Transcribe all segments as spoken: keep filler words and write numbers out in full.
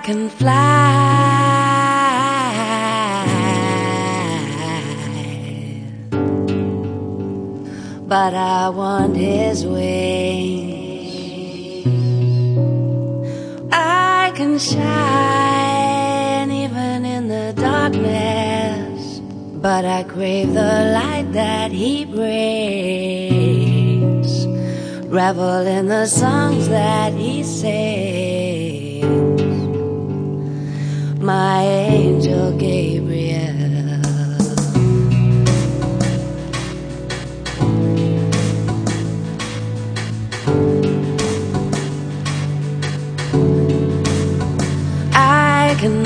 can fly, but I want his wings. I can shine even in the darkness, but I crave the light that he brings. Revel in the songs that he sings. My angel Gabriel. I can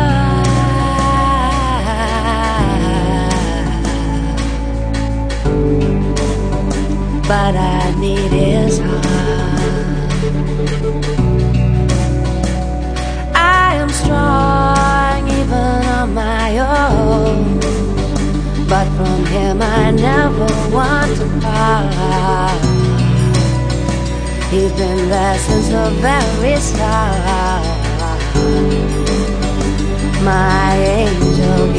love, but I need his heart. I am strong even on my own, but from him I never want to part. He's been there since the very start. My angel